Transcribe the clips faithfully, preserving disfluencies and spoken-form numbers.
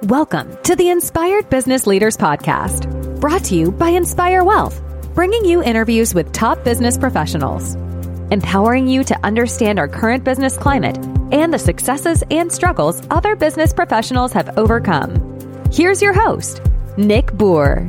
Welcome to the Inspired Business Leaders Podcast, brought to you by Inspire Wealth, bringing you interviews with top business professionals, empowering you to understand our current business climate and the successes and struggles other business professionals have overcome. Here's your host, Nick Boer.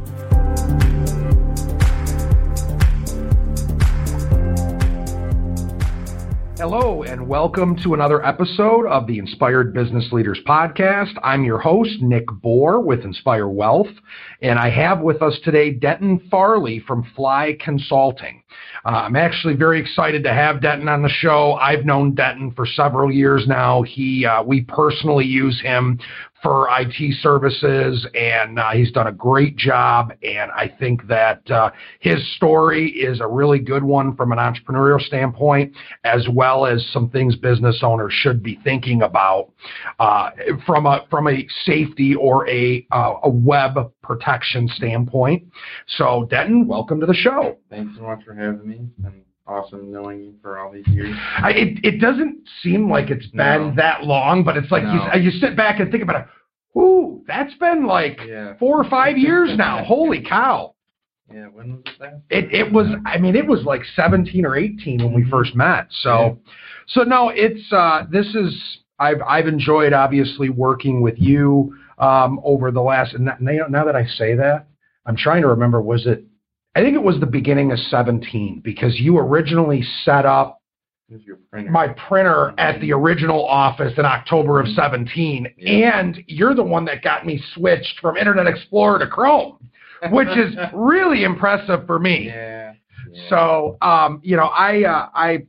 Hello, and welcome to another episode of the Inspired Business Leaders Podcast. I'm your host, Nick Boer with Inspire Wealth, and I have with us today Denton Farley from Fly Consulting. Uh, I'm actually very excited to have Denton on the show. I've known Denton for several years now. He, uh, we personally use him for I T services, and uh, he's done a great job, and I think that uh, his story is a really good one from an entrepreneurial standpoint, as well as some things business owners should be thinking about uh, from a from a safety or a uh, a web protection standpoint. So, Denton, welcome to the show. Thanks so much for having me. It's been awesome knowing you for all these years. I, it it doesn't seem like it's been No. that long, but it's like No. you, you sit back and think about it. Ooh, that's been like Yeah. four or five years now. Holy cow. Yeah, when was that? It it was, I mean, it was like seventeen or eighteen when we first met. So, so no, it's, uh, this is, I've, I've enjoyed obviously working with you, um, over the last, and now, now that I say that, I'm trying to remember, was it, I think it was the beginning of seventeen, because you originally set up Who's your printer? my printer at the original office in October of seventeen, Yeah. and you're the one that got me switched from Internet Explorer to Chrome, which is really impressive for me. Yeah. yeah. So, um, you know, I, uh, I,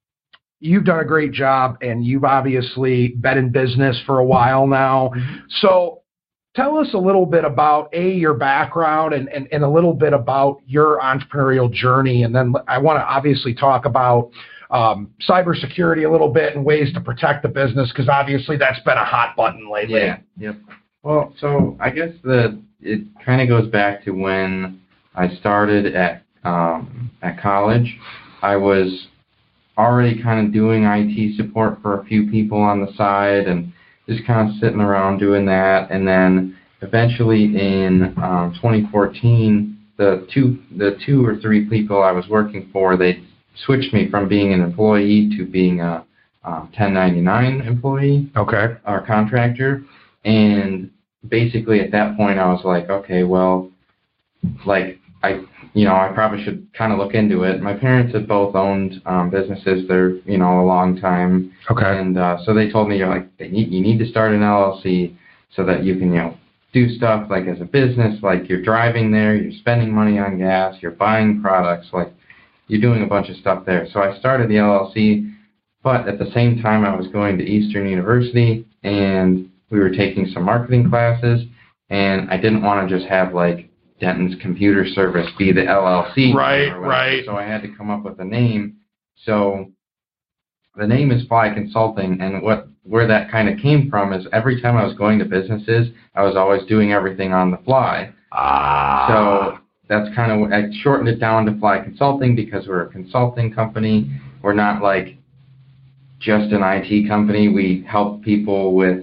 you've done a great job, and you've obviously been in business for a while now. Mm-hmm. So, tell us a little bit about a your background and, and, and a little bit about your entrepreneurial journey, and then I want to obviously talk about um, cybersecurity a little bit and ways to protect the business, because obviously that's been a hot button lately. Yeah. Yep. Well, so I guess the it kind of goes back to when I started at um, at college. I was already kind of doing I T support for a few people on the side, and just kind of sitting around doing that. And then eventually in um, twenty fourteen, the two the two or three people I was working for, they switched me from being an employee to being a um, ten ninety-nine employee Okay. or contractor. And basically at that point I was like, okay, well, like I, you know, I probably should kind of look into it. My parents had both owned um, businesses there, you know, a long time. Okay. And uh, so they told me, you're like, they need, you need to start an L L C so that you can, you know, do stuff like as a business, like you're driving there, you're spending money on gas, you're buying products, like you're doing a bunch of stuff there. So I started the L L C, but at the same time I was going to Eastern University, and we were taking some marketing classes, and I didn't want to just have like Denton's Computer Service be the L L C. Right, right. So I had to come up with a name. So the name is Fly Consulting, and what where that kind of came from is every time I was going to businesses, I was always doing everything on the fly. Ah. So that's kind of, I shortened it down to Fly Consulting because we're a consulting company. We're not like just an I T company. We help people with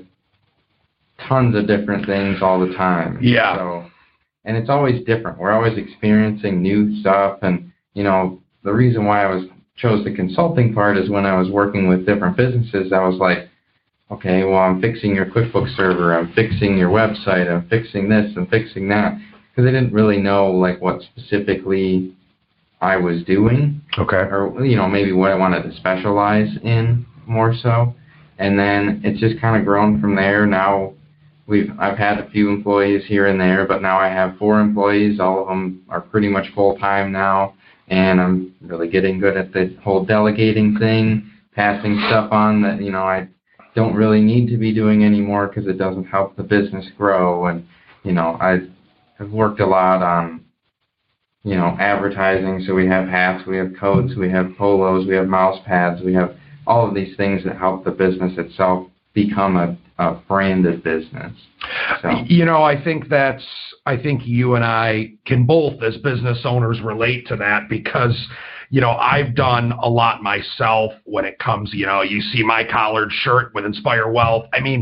tons of different things all the time. Yeah. So, and it's always different. We're always experiencing new stuff. And, you know, the reason why I was chose the consulting part is when I was working with different businesses, I was like, okay, well, I'm fixing your QuickBooks server. I'm fixing your website. I'm fixing this and fixing that. Because I didn't really know, like, what specifically I was doing. Okay. Or, you know, maybe what I wanted to specialize in more so. And then it's just kind of grown from there. Now we've I've had a few employees here and there, but now I have four employees. All of them are pretty much full-time now. And I'm really getting good at the whole delegating thing, passing stuff on that, you know, I don't really need to be doing anymore because it doesn't help the business grow. And, you know, I've I've worked a lot on, you know, advertising. So we have hats, we have coats, we have polos, we have mouse pads, we have all of these things that help the business itself become a, a branded business. So. You know, I think that's, I think you and I can both as business owners relate to that, because, you know, I've done a lot myself when it comes, you know, you see my collared shirt with Inspire Wealth. I mean,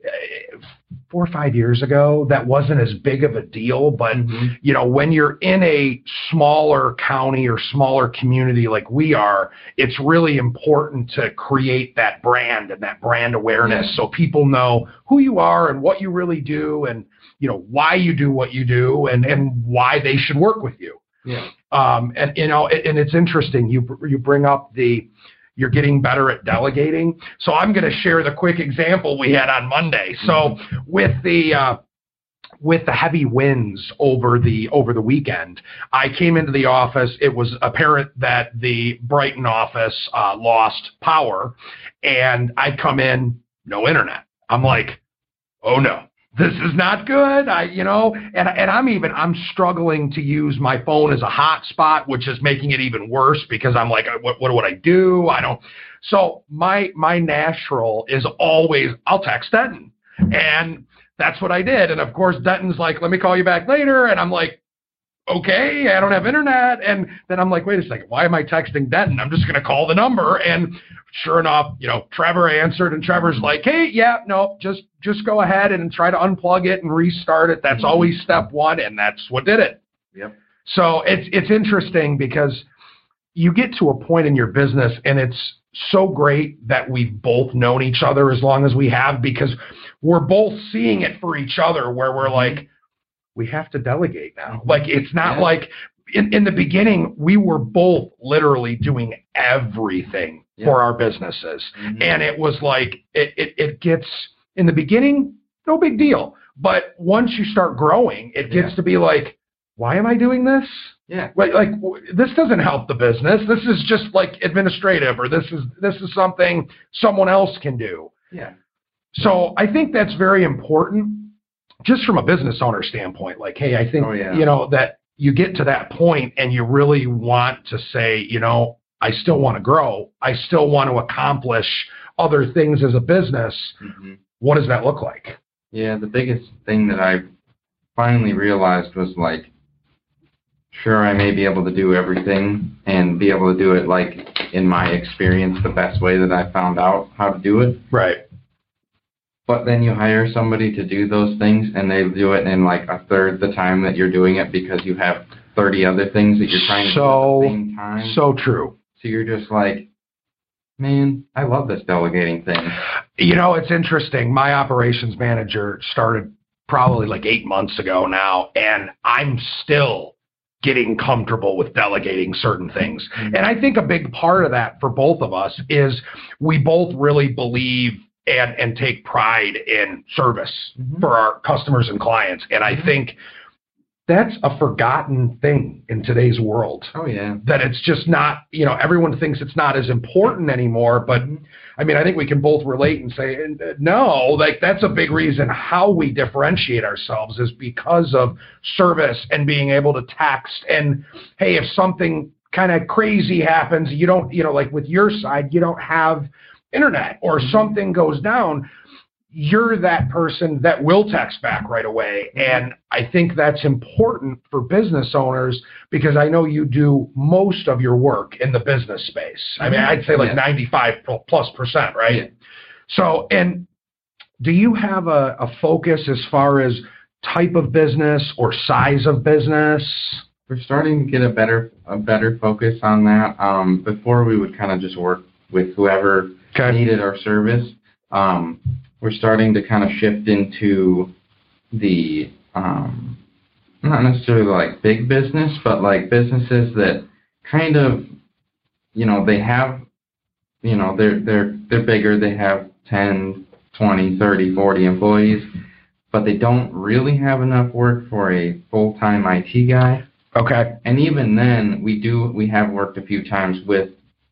four or five years ago, that wasn't as big of a deal. But, mm-hmm. you know, when you're in a smaller county or smaller community like we are, it's really important to create that brand and that brand awareness yeah. so people know who you are and what you really do and, you know, why you do what you do and, and why they should work with you. Yeah. Um, and, you know, and it's interesting. You, you bring up the, you're getting better at delegating. So I'm going to share the quick example we had on Monday. So with the, uh, with the heavy winds over the, over the weekend, I came into the office. It was apparent that the Brighton office, uh, lost power, and I come in, no internet. I'm like, oh no. This is not good. I, you know, and and I'm even, I'm struggling to use my phone as a hotspot, which is making it even worse because I'm like, what, what would I do? I don't. So my, my natural is always, I'll text Denton. And that's what I did. And of course, Denton's like, let me call you back later. And I'm like, okay, I don't have internet. And then I'm like, wait a second, why am I texting Denton? I'm just going to call the number. And sure enough, you know, Trevor answered, and Trevor's like, hey, yeah, no, just just go ahead and try to unplug it and restart it. That's mm-hmm. always step one, and that's what did it. Yep. So it's it's interesting because you get to a point in your business, and it's so great that we've both known each other as long as we have, because we're both seeing it for each other where we're like, we have to delegate now. Like, it's not yeah. like in, in the beginning, we were both literally doing everything yeah. for our businesses. Mm-hmm. And it was like, it, it, it gets, in the beginning, no big deal. But once you start growing, it gets yeah. to be like, why am I doing this? Yeah. Like, like this doesn't help the business. This is just like administrative, or this is, this is something someone else can do. Yeah. So I think that's very important. Just from a business owner standpoint, like, hey, I think, oh, yeah. you know, that you get to that point and you really want to say, you know, I still want to grow. I still want to accomplish other things as a business. Mm-hmm. What does that look like? Yeah, the biggest thing that I finally realized was, like, sure, I may be able to do everything and be able to do it, like, in my experience, the best way that I found out how to do it. Right. But then you hire somebody to do those things, and they do it in like a third the time that you're doing it because you have thirty other things that you're trying to so, do at the same time. So true. So you're just like, man, I love this delegating thing. You know, it's interesting. My operations manager started probably like eight months ago now, and I'm still getting comfortable with delegating certain things. Mm-hmm. And I think a big part of that for both of us is we both really believe and and take pride in service mm-hmm. for our customers and clients. And I think that's a forgotten thing in today's world. Oh, yeah. That it's just not, you know, everyone thinks it's not as important anymore. But, I mean, I think we can both relate and say, no, like that's a big reason how we differentiate ourselves is because of service and being able to text. And, hey, if something kind of crazy happens, you don't, you know, like with your side, you don't have internet or something goes down, you're that person that will text back right away. And I think that's important for business owners because I know you do most of your work in the business space. I mean, I'd say like yeah. ninety-five plus percent, right? Yeah. So, and do you have a, a focus as far as type of business or size of business? We're starting to get a better, a better focus on that. Um, before we would kind of just work with whoever Okay. needed our service. Um, we're starting to kind of shift into the, um, not necessarily like big business, but like businesses that kind of, you know, they have, you know, they're, they're, they're bigger. They have ten, twenty, thirty, forty employees, but they don't really have enough work for a full-time I T guy. Okay. And even then we do, we have worked a few times with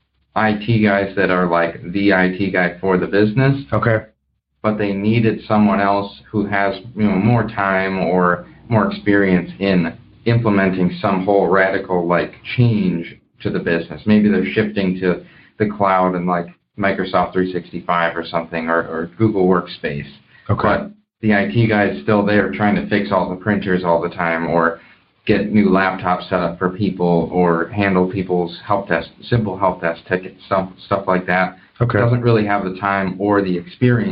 I T guys that are like the I T guy for the business. Okay. But they needed someone else who has, you know, more time or more experience in implementing some whole radical like change to the business. Maybe they're shifting to the cloud and like Microsoft three sixty-five or something, or, or Google Workspace. Okay. But the I T guy is still there trying to fix all the printers all the time, or get new laptops set up for people, or handle people's help desk, simple help desk tickets, stuff, stuff like that. Okay. Doesn't really have the time or the experience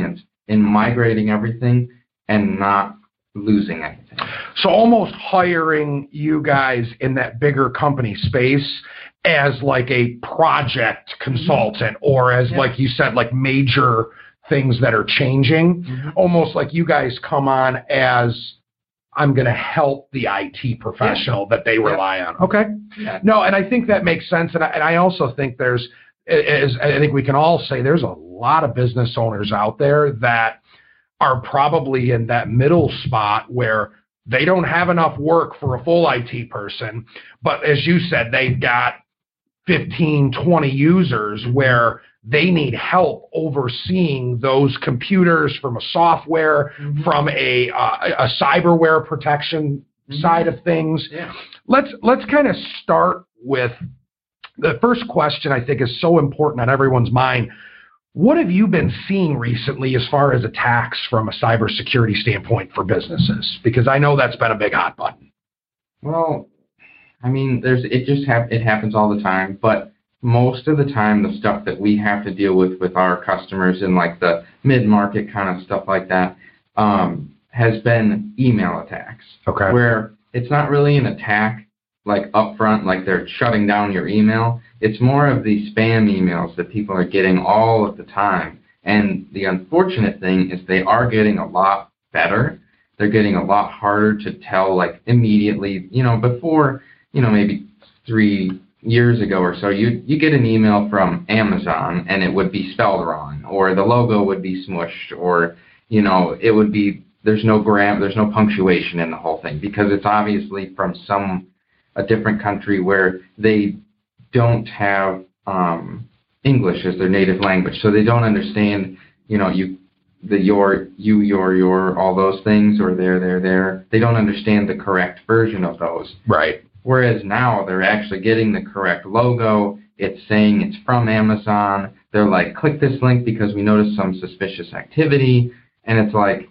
in migrating everything and not losing anything. So almost hiring you guys in that bigger company space as like a project consultant, or as, yeah. like you said, like major things that are changing, mm-hmm. almost like you guys come on as, I'm going to help the I T professional yeah. that they rely yeah. on. Okay. Yeah. No, and I think that makes sense. And I, and I also think there's, as I think we can all say, there's a lot of business owners out there that are probably in that middle spot where they don't have enough work for a full I T person, but as you said, they've got fifteen, twenty users where they need help overseeing those computers from a software, mm-hmm. from a uh, a cyberware protection mm-hmm. side of things. Yeah. Let's let's kind of start with the first question. I think is so important on everyone's mind. What have you been seeing recently as far as attacks from a cybersecurity standpoint for businesses? Because I know that's been a big hot button. Well, I mean, there's it just hap- it happens all the time, but most of the time the stuff that we have to deal with with our customers in like the mid-market kind of stuff like that um, has been email attacks. Okay. Where it's not really an attack like upfront, like they're shutting down your email. It's more of the spam emails that people are getting all of the time. And the unfortunate thing is they are getting a lot better. They're getting a lot harder to tell like immediately. You know, before, you know, maybe three years ago or so, you you get an email from Amazon and it would be spelled wrong, or the logo would be smushed, or, you know, it would be, there's no gram, there's no punctuation in the whole thing, because it's obviously from some, a different country where they don't have um, English as their native language, so they don't understand, you know, you, the your, you, your, your, all those things, or there, there, there. They don't understand the correct version of those. Right. Whereas now they're actually getting the correct logo. It's saying it's from Amazon. They're like, click this link because we noticed some suspicious activity. And it's like,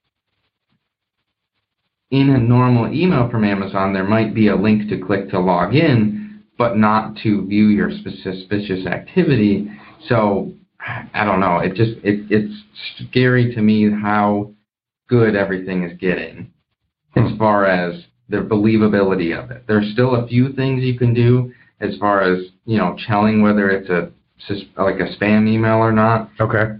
in a normal email from Amazon, there might be a link to click to log in, but not to view your suspicious activity. So I don't know. It just it, it's scary to me how good everything is getting hmm. as far as the believability of it. There's still a few things you can do as far as, you know, telling whether it's a like a spam email or not. Okay.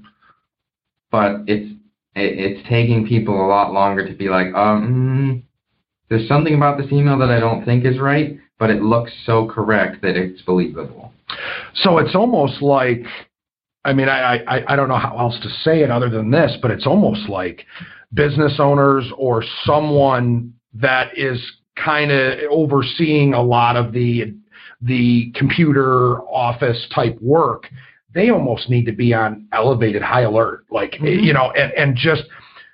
But it's it, it's taking people a lot longer to be like, um, there's something about this email that I don't think is right, but it looks so correct that it's believable. So it's almost like, I mean, I, I, I don't know how else to say it other than this, but it's almost like business owners or someone that is kind of overseeing a lot of the the computer office type work, they almost need to be on elevated high alert. Like, mm-hmm. you know, and, and just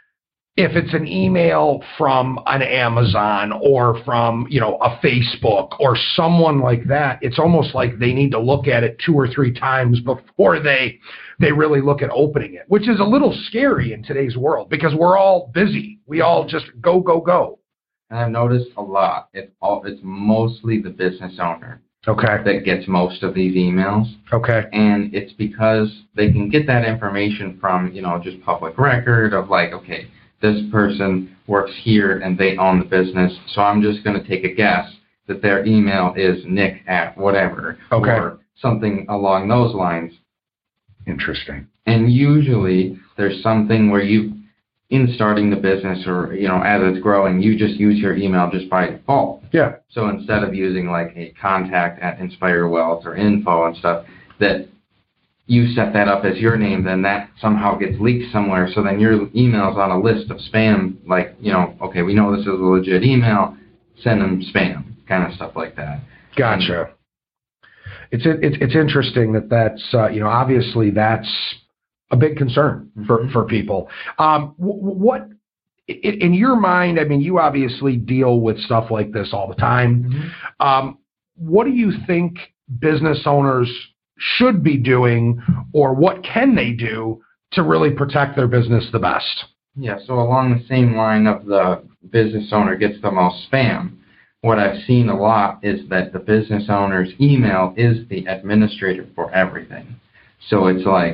if it's an email from an Amazon or from, you know, a Facebook or someone like that, it's almost like they need to look at it two or three times before they they really look at opening it, which is a little scary in today's world because we're all busy. We all just go, go, go. And I've noticed a lot. It's all it's mostly the business owner. Okay. That gets most of these emails. Okay. And it's because they can get that information from, you know, just public record of like, okay, this person works here and they own the business, so I'm just going to take a guess that their email is nick at whatever. Okay. Or something along those lines. Interesting. And usually there's something where you, in starting the business or, you know, as it's growing, you just use your email just by default. Yeah. So instead of using like a contact at Inspire Wealth or info and stuff, that you set that up as your name, then that somehow gets leaked somewhere. So then your email's on a list of spam, like, you know, okay, we know this is a legit email, send them spam, kind of stuff like that. Gotcha. And it's, it's, it's interesting that that's, uh, you know, obviously that's a big concern for, mm-hmm. for people. Um, what, in your mind, I mean, you obviously deal with stuff like this all the time. Mm-hmm. Um, what do you think business owners should be doing, or what can they do to really protect their business the best? Yeah, so along the same line of the business owner gets the most spam, what I've seen a lot is that the business owner's email is the administrator for everything. So it's like,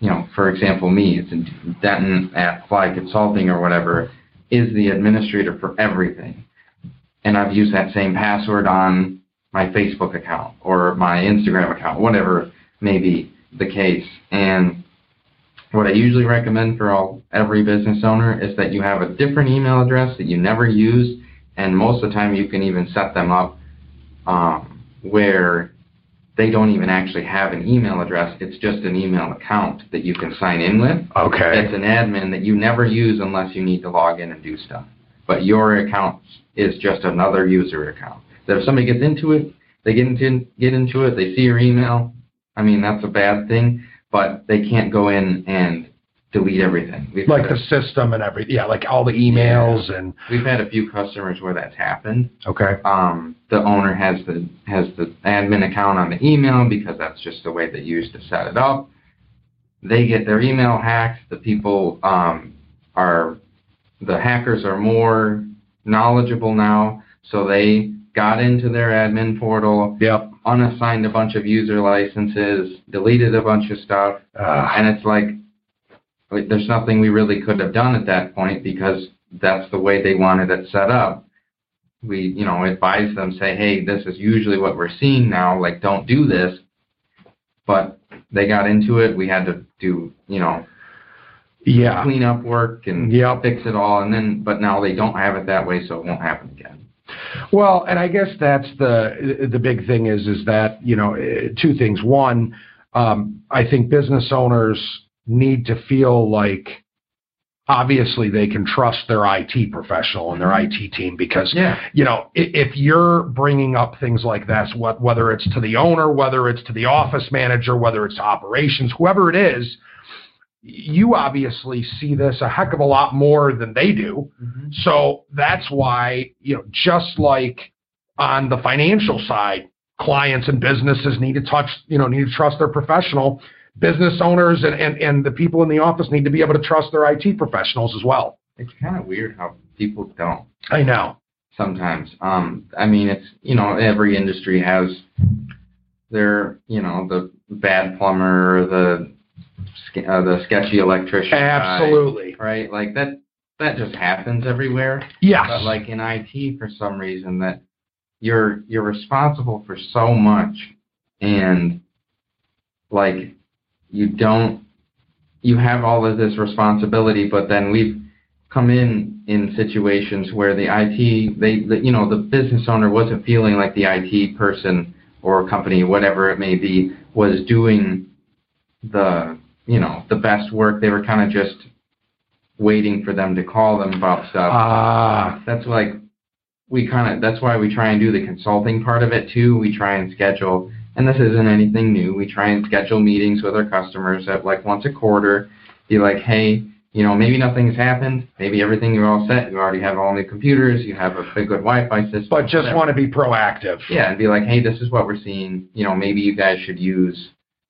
you know, for example, me, it's Denton at Fly Consulting or whatever, is the administrator for everything. And I've used that same password on my Facebook account or my Instagram account, whatever may be the case. And what I usually recommend for all every business owner is that you have a different email address that you never use, and most of the time you can even set them up um, where they don't even actually have an email address. It's just an email account that you can sign in with. Okay. It's an admin that you never use unless you need to log in and do stuff. But your account is just another user account. That if somebody gets into it, they get into get into it, they see your email. I mean, that's a bad thing, but they can't go in and delete everything. We've like the a, system and everything. Yeah, like all the emails yeah. and. We've had a few customers where that's happened. Okay. Um, the owner has the has the admin account on the email because that's just the way they used to set it up. They get their email hacked. The people um, are the hackers are more knowledgeable now, so they got into their admin portal. Yep. Unassigned a bunch of user licenses, deleted a bunch of stuff, uh, and it's like. There's nothing we really could have done at that point because that's the way they wanted it set up. We, you know, advise them, say, hey, this is usually what we're seeing now, like, don't do this. But they got into it. We had to do, you know, yeah, clean up work and yep. fix it all. And then, but now they don't have it that way, so it won't happen again. Well, and I guess that's the the big thing is, is that, you know, two things. One, um, I think business owners need to feel like obviously they can trust their I T professional and their I T team because, yeah. you know, if you're bringing up things like this, what, whether it's to the owner, whether it's to the office manager, whether it's to operations, whoever it is, you obviously see this a heck of a lot more than they do. Mm-hmm. So that's why, you know, just like on the financial side, clients and businesses need to touch, you know, need to trust their professional. Business owners and, and, and the people in the office need to be able to trust their I T professionals as well. It's kind of weird how people don't. I know. Sometimes. Um, I mean, it's, you know, every industry has their, you know, the bad plumber, the uh, the sketchy electrician. Absolutely. Guy, right? Like, that that just happens everywhere. Yes. But, like, in I T, for some reason, that you're you're responsible for so much, and, like, you don't, you have all of this responsibility, but then we've come in in situations where the I T, they, the, you know, the business owner wasn't feeling like the I T person or company, whatever it may be, was doing the, you know, the best work. They were kind of just waiting for them to call them about stuff. Ah. Uh, that's like, we kind of, that's why we try and do the consulting part of it too. We try and schedule. And this isn't anything new. We try and schedule meetings with our customers at like once a quarter. Be like, hey, you know, maybe nothing's happened. Maybe everything you're all set. You already have all new computers. You have a big, good Wi-Fi system. But just whatever. Want to be proactive. Yeah, and be like, hey, this is what we're seeing. You know, maybe you guys should use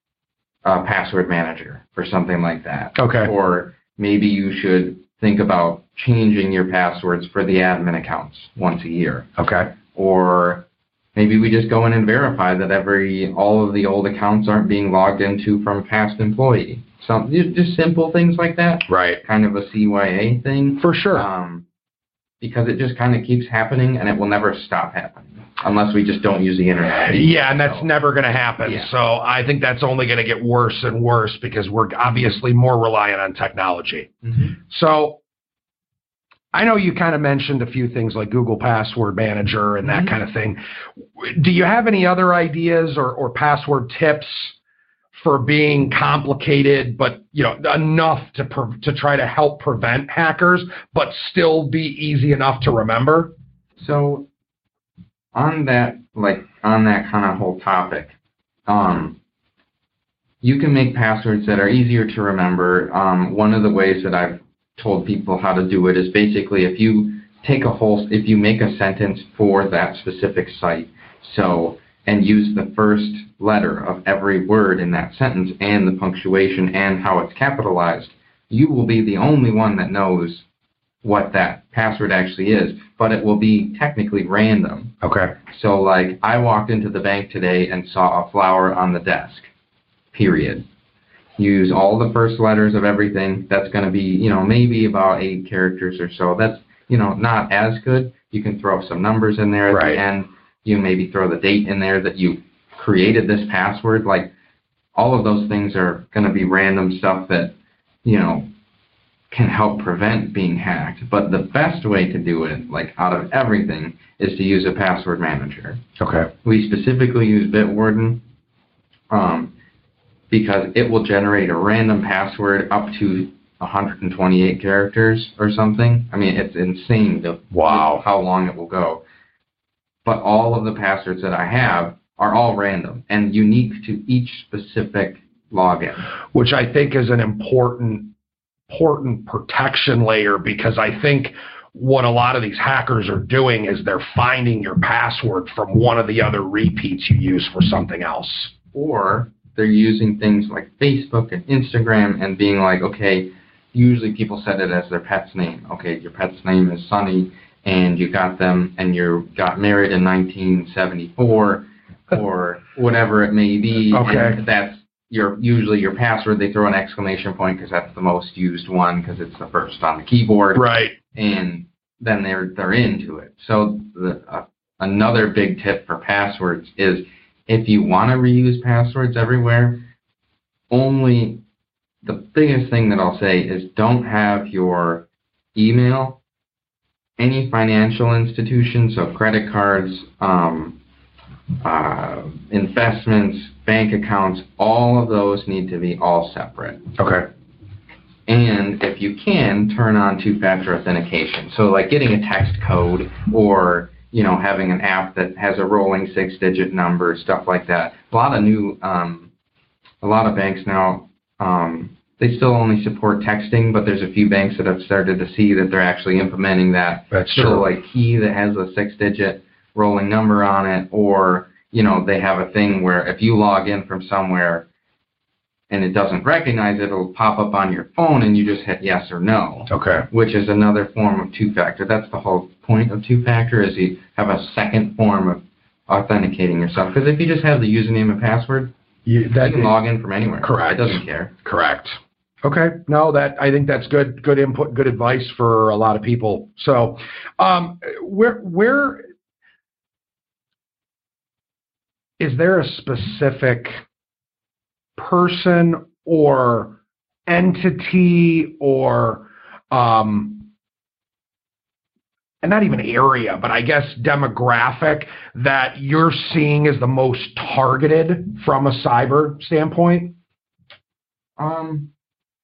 a password manager or something like that. Okay. Or maybe you should think about changing your passwords for the admin accounts once a year. Okay. Or maybe we just go in and verify that every all of the old accounts aren't being logged into from a past employee. Some just simple things like that. Right. Kind of a C Y A thing. For sure. Um, because it just kind of keeps happening, and it will never stop happening unless we just don't use the internet. Yeah, and that's so. never going to happen. Yeah. So I think that's only going to get worse and worse because we're obviously more reliant on technology. Mm-hmm. So I know you kind of mentioned a few things like Google Password Manager and that mm-hmm. kind of thing. Do you have any other ideas or, or password tips for being complicated, but you know enough to pre- to try to help prevent hackers, but still be easy enough to remember? So on that, like on that kind of whole topic, um, you can make passwords that are easier to remember. Um, one of the ways that I've told people how to do it is basically if you take a whole, if you make a sentence for that specific site, so, and use the first letter of every word in that sentence and the punctuation and how it's capitalized, you will be the only one that knows what that password actually is, but it will be technically random. Okay. So like I walked into the bank today and saw a flower on the desk, period. use all the first letters of everything. That's going to be, you know, maybe about eight characters or so. That's, you know, not as good. You can throw some numbers in there at right. the end. You maybe throw the date in there that you created this password. Like, all of those things are going to be random stuff that, you know, can help prevent being hacked. But the best way to do it, like out of everything, is to use a password manager. Okay. We specifically use Bitwarden um, because it will generate a random password up to one hundred twenty-eight characters or something. I mean, it's insane the, wow. how long it will go. But all of the passwords that I have are all random and unique to each specific login. Which I think is an important, important protection layer, because I think what a lot of these hackers are doing is they're finding your password from one of the other repeats you use for something else. Or they're using things like Facebook and Instagram and being like, okay, usually people set it as their pet's name. Okay, your pet's name is Sonny, and you got them, and you got married in nineteen seventy-four, or whatever it may be. Okay. And that's your usually your password. They throw an exclamation point because that's the most used one because it's the first on the keyboard. Right. And then they're they're into it. So the, uh, another big tip for passwords is, if you want to reuse passwords everywhere, only the biggest thing that I'll say is don't have your email, any financial institution, so credit cards, um, uh, investments, bank accounts, all of those need to be all separate. Okay. And if you can, turn on two-factor authentication. So like getting a text code, or you know, having an app that has a rolling six-digit number, stuff like that. A lot of new, um, a lot of banks now, um, they still only support texting, but there's a few banks that have started to see that they're actually implementing that. That's so true. like key that has a six-digit rolling number on it, or you know, they have a thing where if you log in from somewhere and it doesn't recognize it, it'll pop up on your phone and you just hit yes or no. Okay. Which is another form of two-factor. That's the whole point of two-factor, is you have a second form of authenticating yourself. Because if you just have the username and password, you, that, you can log in from anywhere. Correct. It doesn't care. Correct. Okay. No, that I think that's good. Good input. Good advice for a lot of people. So, um, where where is there a specific person or entity or um, and not even area, but I guess demographic that you're seeing as the most targeted from a cyber standpoint? Um,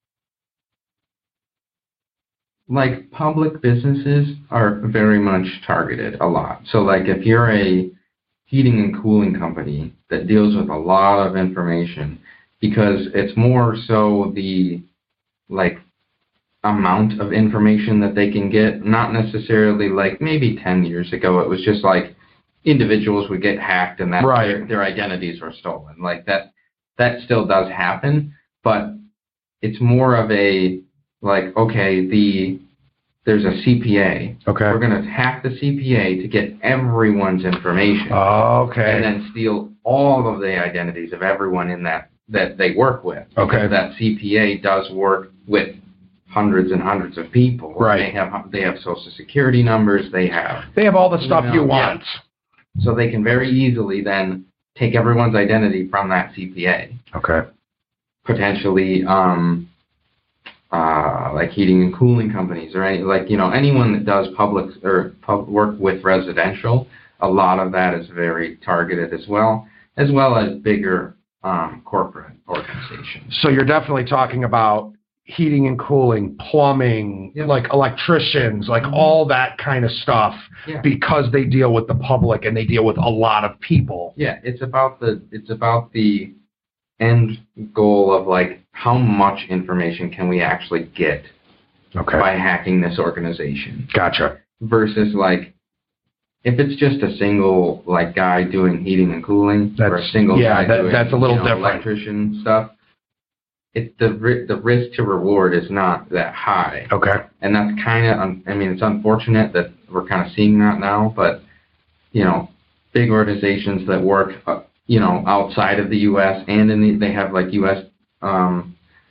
like public businesses are very much targeted a lot. So like if you're a heating and cooling company that deals with a lot of information, because it's more so the like amount of information that they can get, not necessarily like maybe ten years ago it was just like individuals would get hacked and that right. their, their identities were stolen. Like that that still does happen, but it's more of a like, okay, the there's a C P A. Okay. We're going to hack the C P A to get everyone's information. Oh, okay. And then steal all of the identities of everyone in that that they work with. Okay. Because that C P A does work with hundreds and hundreds of people. Right. They have they have social security numbers. They have they have all the stuff you, know, you want. Yeah. So they can very easily then take everyone's identity from that C P A. Okay. Potentially, um, uh, like heating and cooling companies, or any like you know anyone that does public or pub work with residential. A lot of that is very targeted as well, as well as bigger um, corporate organizations. So you're definitely talking about heating and cooling, plumbing, yep. like electricians, like mm-hmm. all that kind of stuff, yeah. because they deal with the public and they deal with a lot of people. Yeah, it's about the it's about the end goal of like how much information can we actually get okay. by hacking this organization. Gotcha. Versus like if it's just a single like guy doing heating and cooling, that's, or a single yeah, guy that, doing that's a little you know, different. electrician stuff. It the the risk to reward is not that high. Okay. And that's kind of I mean it's unfortunate that we're kind of seeing that now, but you know, big organizations that work uh, you know outside of the U S and in the, they have like U S um,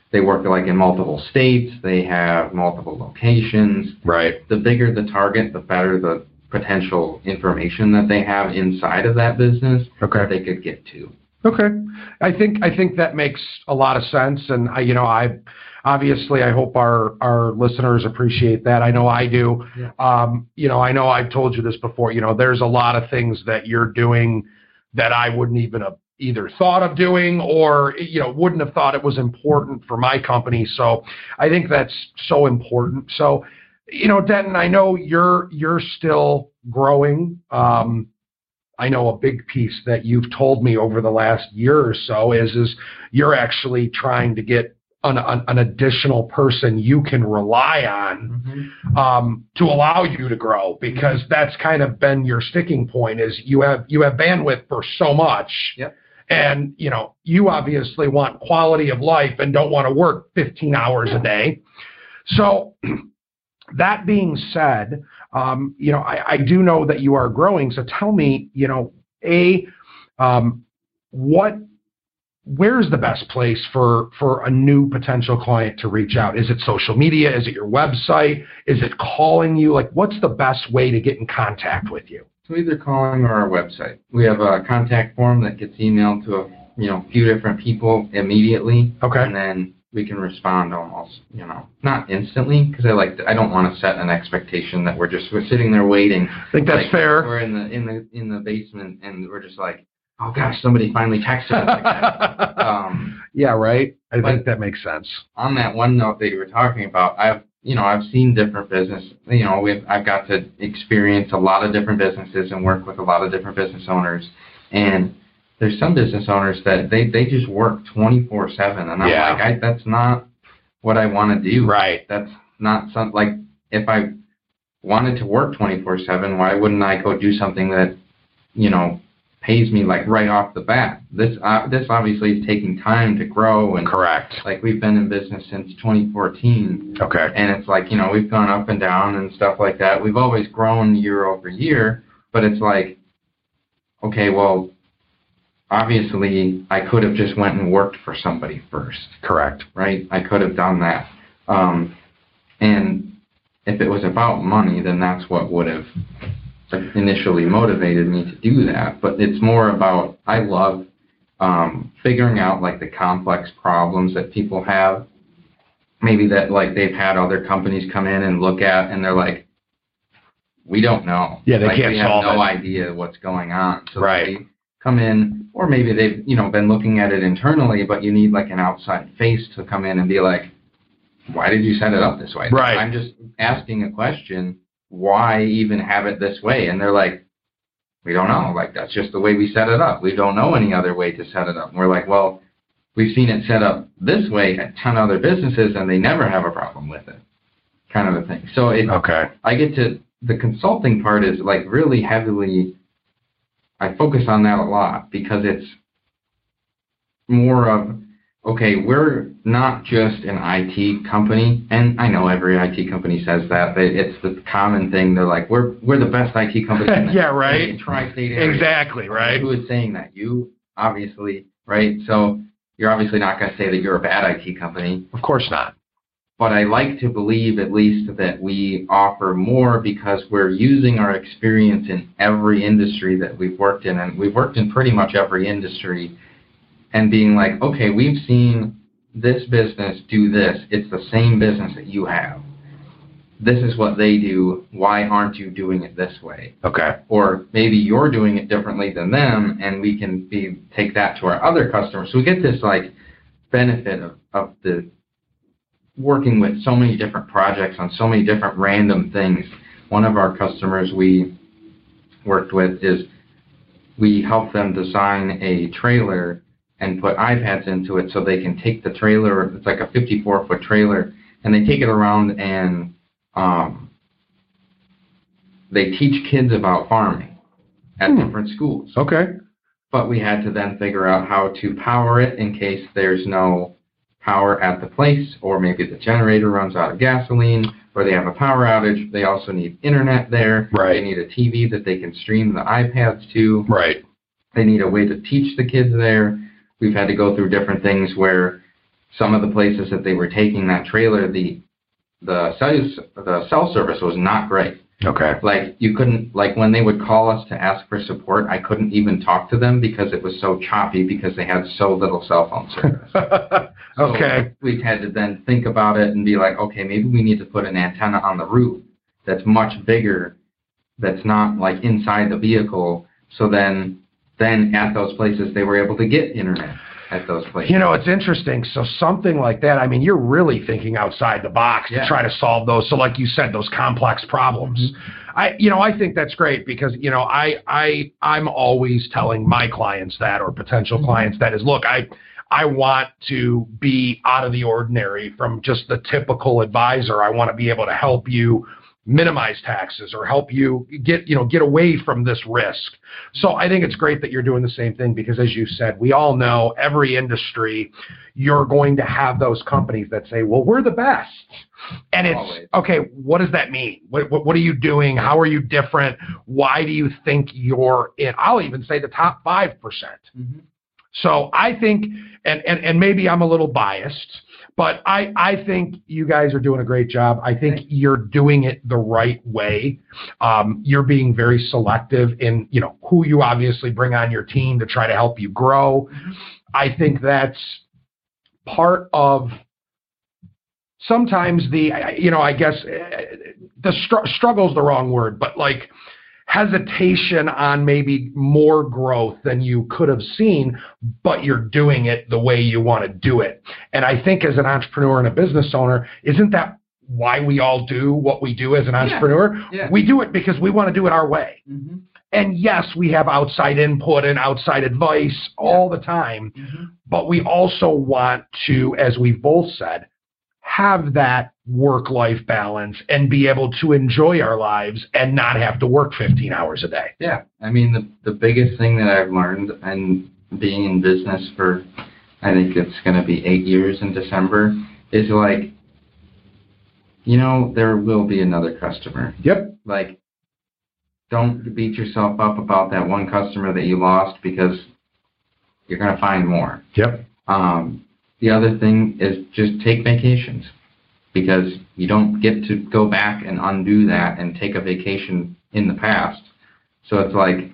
they work like in multiple states. They have multiple locations. Right. The bigger the target, the better the potential information that they have inside of that business okay. that they could get to. Okay. I think I think that makes a lot of sense. And, I, you know, I obviously I hope our, our listeners appreciate that. I know I do. Yeah. Um, you know, I know I've told you this before. You know, there's a lot of things that you're doing that I wouldn't even have either thought of doing or, you know, wouldn't have thought it was important for my company. So I think that's so important. So, you know, Denton, I know you're you're still growing. Um, I know a big piece that you've told me over the last year or so is is you're actually trying to get an, an, an additional person you can rely on mm-hmm. um, to allow you to grow, because that's kind of been your sticking point is you have you have bandwidth for so much. Yep. And, you know, you obviously want quality of life and don't want to work fifteen hours a day. So that being said, um, you know, I, I do know that you are growing. So tell me, you know, A, um, what, where's the best place for, for a new potential client to reach out? Is it social media? Is it your website? Is it calling you? Like, what's the best way to get in contact with you? So either calling or our website. We have a contact form that gets emailed to a you know few different people immediately. Okay. And then we can respond almost, you know, not instantly, because I like to, I don't want to set an expectation that we're just we're sitting there waiting. I think that's like, fair. We're in the in the in the basement and we're just like, oh gosh, somebody finally texted us again. um, yeah, right. I think that makes sense. On that one note that you were talking about, I've you know I've seen different business. You know, we've I've got to experience a lot of different businesses and work with a lot of different business owners, and there's some business owners that they, they just work twenty-four seven, and I'm yeah. like, I, that's not what I want to do. Right. That's not some like if I wanted to work twenty-four seven, why wouldn't I go do something that, you know, pays me like right off the bat? This uh, this obviously is taking time to grow and correct. Like we've been in business since twenty fourteen. Okay. And it's like, you know, we've gone up and down and stuff like that. We've always grown year over year, but it's like, okay, well, obviously, I could have just went and worked for somebody first. Correct. Right? I could have done that. Um, and if it was about money, then that's what would have initially motivated me to do that. But it's more about, I love um, figuring out, like, the complex problems that people have. Maybe that, like, they've had other companies come in and look at, and they're like, we don't know. Yeah, they like, can't we solve have no it. idea what's going on. So right. They come in, or maybe they've, you know, been looking at it internally, but you need like an outside face to come in and be like, why did you set it up this way? Right. I'm just asking a question, why even have it this way? And they're like, we don't know. Like, that's just the way we set it up. We don't know any other way to set it up. And we're like, well, we've seen it set up this way at ten other businesses, and they never have a problem with it, kind of a thing. So it, okay. I get to, the consulting part is like really heavily, I focus on that a lot because it's more of, okay, we're not just an I T company, and I know every I T company says that, but it's the common thing. They're like, we're we're the best I T company in the yeah, right. in tri-state area. Exactly, right. Who is saying that? You, obviously, right? So you're obviously not going to say that you're a bad I T company. Of course not. But I like to believe at least that we offer more because we're using our experience in every industry that we've worked in, and we've worked in pretty much every industry, and being like, okay, we've seen this business do this. It's the same business that you have. This is what they do. Why aren't you doing it this way? Okay. Or maybe you're doing it differently than them, and we can be take that to our other customers. So we get this like benefit of, of the working with so many different projects on so many different random things. One of our customers we worked with is we help them design a trailer and put iPads into it so they can take the trailer, it's like a fifty-four foot trailer, and they take it around and um, they teach kids about farming at hmm. different schools. Okay. But we had to then figure out how to power it in case there's no power at the place, or maybe the generator runs out of gasoline, or they have a power outage. They also need internet there. Right. They need a T V that they can stream the iPads to. Right. They need a way to teach the kids there. We've had to go through different things where some of the places that they were taking that trailer, the the cell the cell service was not great. Okay. Like you couldn't, like when they would call us to ask for support, I couldn't even talk to them because it was so choppy because they had so little cell phone service. Okay. So we had to then think about it and be like, okay, maybe we need to put an antenna on the roof that's much bigger, that's not like inside the vehicle. So then, then at those places they were able to get internet at those places. You know, it's interesting. So something like that, I mean, you're really thinking outside the box yeah. to try to solve those. So like you said, those complex problems. Mm-hmm. I, you know, I think that's great because, you know, I, I, I'm always telling my clients that, or potential mm-hmm. clients that is, look, I, I want to be out of the ordinary from just the typical advisor. I want to be able to help you minimize taxes or help you get, you know, get away from this risk. So I think it's great that you're doing the same thing because, as you said, we all know every industry, you're going to have those companies that say, well, we're the best. And it's, Always. okay, what does that mean? What, what, what are you doing? How are you different? Why do you think you're in, I'll even say the top five percent. Mm-hmm. So I think, and, and, and maybe I'm a little biased, but I, I think you guys are doing a great job. I think you're doing it the right way. Um, you're being very selective in, you know, who you obviously bring on your team to try to help you grow. Mm-hmm. I think that's part of sometimes the, you know, I guess the str- struggle is the wrong word, but like hesitation on maybe more growth than you could have seen, but you're doing it the way you want to do it. And I think as an entrepreneur and a business owner, isn't that why we all do what we do as an entrepreneur? Yeah, yeah. We do it because we want to do it our way. Mm-hmm. And yes, we have outside input and outside advice yeah. all the time, mm-hmm. but we also want to, as we've both said, have that work-life balance and be able to enjoy our lives and not have to work fifteen hours a day. Yeah. I mean, the, the biggest thing that I've learned, and being in business for, I think it's going to be eight years in December, is like, you know, there will be another customer. Yep. Like, don't beat yourself up about that one customer that you lost because you're going to find more. Yep. Um, The other thing is just take vacations because you don't get to go back and undo that and take a vacation in the past. So it's like,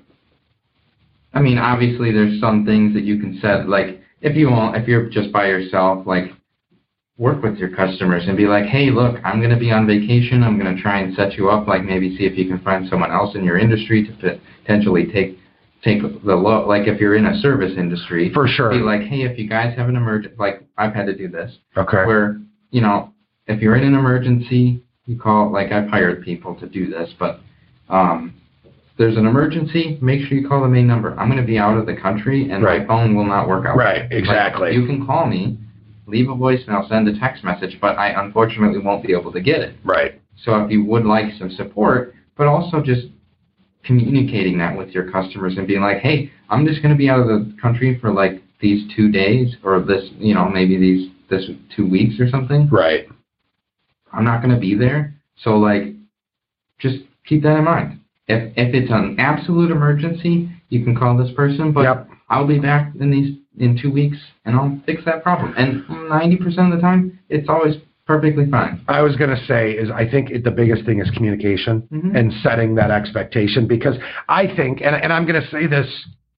I mean, obviously there's some things that you can set, like if you want, if you're just by yourself, like work with your customers and be like, hey, look, I'm going to be on vacation. I'm going to try and set you up, like maybe see if you can find someone else in your industry to potentially take take the low, like if you're in a service industry, for sure, be like, hey, if you guys have an emergency, like I've had to do this, okay, where, you know, if you're in an emergency, you call, like I've hired people to do this, but um, if there's an emergency, make sure you call the main number. I'm going to be out of the country and right. my phone will not work out. Right, exactly. Like, you can call me, leave a voicemail, send a text message, but I unfortunately won't be able to get it. Right. So if you would like some support, but also just communicating that with your customers and being like, hey, I'm just going to be out of the country for like these two days or this, you know, maybe these, this two weeks or something. Right. I'm not going to be there. So like, just keep that in mind. If, if it's an absolute emergency, you can call this person, but yep. I'll be back in these, in two weeks and I'll fix that problem. And ninety percent of the time, it's always perfectly fine. I was going to say is I think it, the biggest thing is communication mm-hmm. and setting that expectation, because I think, and, and I'm going to say this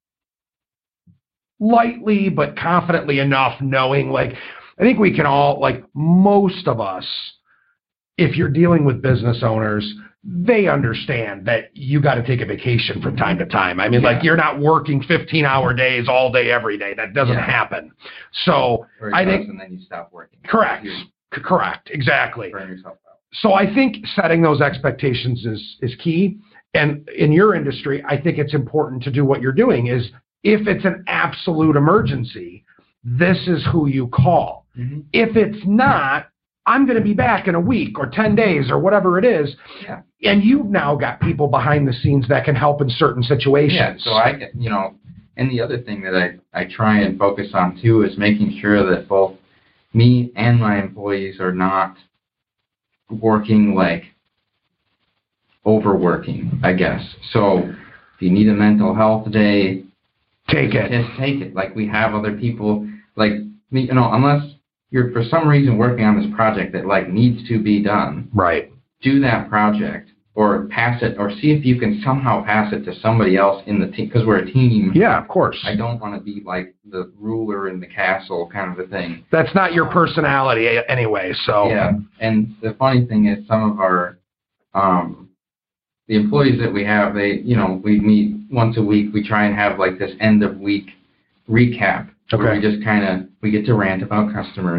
lightly but confidently enough, knowing like, I think we can all, like most of us, if you're dealing with business owners, they understand that you got to take a vacation from time to time. I mean, yeah. like you're not working fifteen hour days all day, every day. That doesn't yeah. happen. So I think, and then you stop working. Correct. You, Correct. Exactly. Burn yourself out. So I think setting those expectations is, is key. And in your industry, I think it's important to do what you're doing is if it's an absolute emergency, this is who you call. Mm-hmm. If it's not, I'm going to be back in a week or ten days or whatever it is. Yeah. And you've now got people behind the scenes that can help in certain situations. Yeah. So I, you know, and the other thing that I, I try and focus on too is making sure that both me and my employees are not working like overworking, I guess. So if you need a mental health day, take it. Just take it. Like we have other people, like, you know, unless you're for some reason working on this project that like needs to be done, right, do that project or pass it, or see if you can somehow pass it to somebody else in the team, because we're a team. Yeah, of course. I don't want to be like the ruler in the castle kind of a thing. That's not your personality anyway, so. Yeah, and the funny thing is some of our, um, the employees that we have, they, you know, we meet once a week. We try and have like this end of week recap. Okay. Where we just kind of, we get to rant about customers.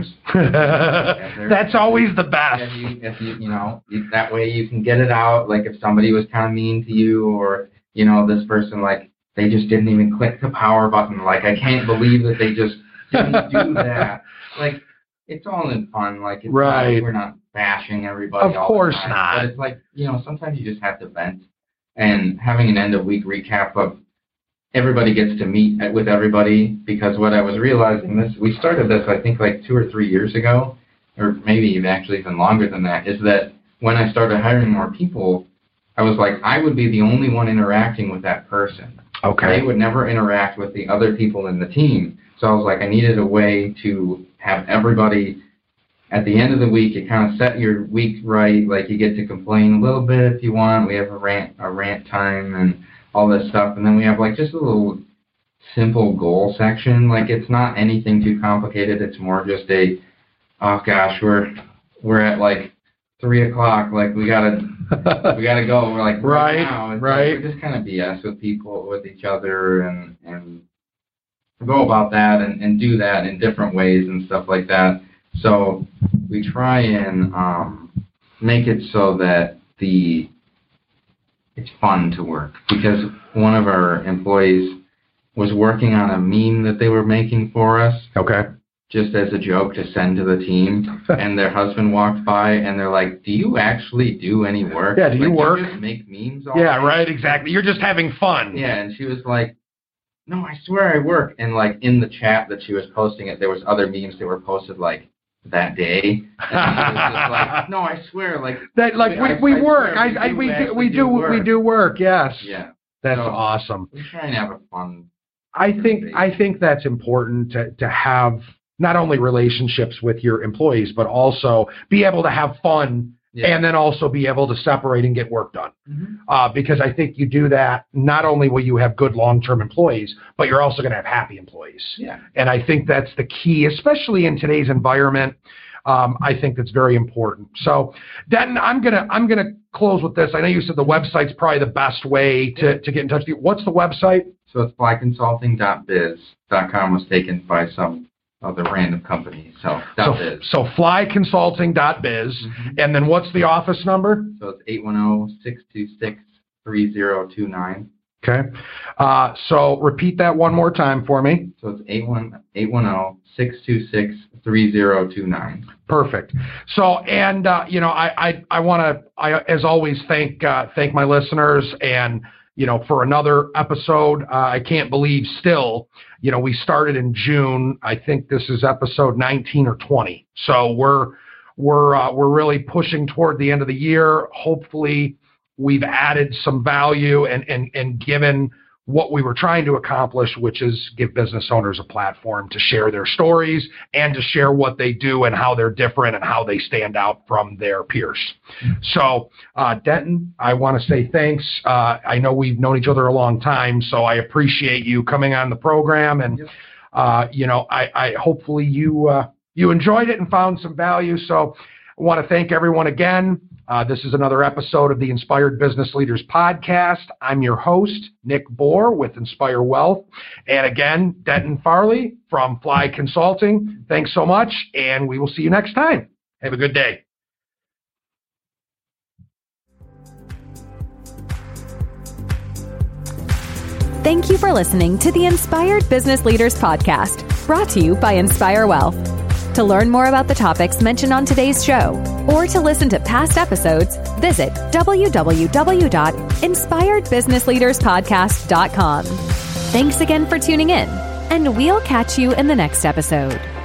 That's always the best. If you, if you, you know, that way you can get it out. Like if somebody was kind of mean to you, or, you know, this person, like, they just didn't even click the power button. Like, I can't believe that they just didn't do that. Like, it's all in fun. Like, it's right. not, we're not bashing everybody. Of all course the time. not. But it's like, you know, sometimes you just have to vent. And having an end of week recap of everybody gets to meet with everybody, because what I was realizing, this we started this I think like two or three years ago, or maybe even actually even longer than that, is that when I started hiring more people, I was like, I would be the only one interacting with that person. Okay. They would never interact with the other people in the team. So I was like, I needed a way to have everybody, at the end of the week, you kind of set your week right, like you get to complain a little bit if you want. We have a rant, a rant time and all this stuff, and then we have like just a little simple goal section. Like it's not anything too complicated. It's more just a, oh gosh, we're we're at like three o'clock. Like we gotta we gotta go. We're like right, right now. It's right. Like, we're just kind of B S with people, with each other, and and go about that and and do that in different ways and stuff like that. So we try and um, make it so that the it's fun to work, because one of our employees was working on a meme that they were making for us. Okay. Just as a joke to send to the team, and their husband walked by and they're like, "Do you actually do any work? Yeah, do you like, work? You just make memes all Yeah, day?" right, exactly. You're just having fun. Yeah, and she was like, "No, I swear I work." And like in the chat that she was posting it, there was other memes that were posted like that day. And she was just like, "No, I swear, like that, like we, I, we I work. swear, I, I we do we do, work. we do work. Yes. Yeah, that's so awesome. We try and have a fun. I think I think that's important to to have not only relationships with your employees, but also be able to have fun. Yeah. And then also be able to separate and get work done. Mm-hmm. Uh, because I think you do that, not only will you have good long-term employees, but you're also going to have happy employees. Yeah. And I think that's the key, especially in today's environment. Um, I think that's very important. So, Denton, I'm gonna I'm gonna close with this. I know you said the website's probably the best way to, to get in touch with you. What's the website? So it's fly consulting dot biz. .com was taken by some other random company. So, so, biz. so fly consulting dot biz. Mm-hmm. And then what's the office number? So it's eight one zero, six two six, three zero two nine. Okay. Uh, so repeat that one more time for me. So it's eight one zero, six two six, three zero two nine. Perfect. So, and, uh, you know, I, I, I want to, I, as always, thank, uh, thank my listeners, and, you know, for another episode. uh, I can't believe still, you know, we started in June. I think this is episode nineteen or twenty. So we're, we're, uh, we're really pushing toward the end of the year. Hopefully we've added some value and, and, and given what we were trying to accomplish, which is give business owners a platform to share their stories and to share what they do and how they're different and how they stand out from their peers. So, uh, Denton, I want to say thanks. Uh, I know we've known each other a long time, so I appreciate you coming on the program. And, uh, you know, I, I hopefully you, uh, you enjoyed it and found some value. So I want to thank everyone again. Uh, this is another episode of the Inspired Business Leaders Podcast. I'm your host, Nick Bohr with Inspire Wealth. And again, Denton Farley from Fly Consulting. Thanks so much, and we will see you next time. Have a good day. Thank you for listening to the Inspired Business Leaders Podcast, brought to you by Inspire Wealth. To learn more about the topics mentioned on today's show, or to listen to past episodes, visit w w w dot inspired business leaders podcast dot com. Thanks again for tuning in, and we'll catch you in the next episode.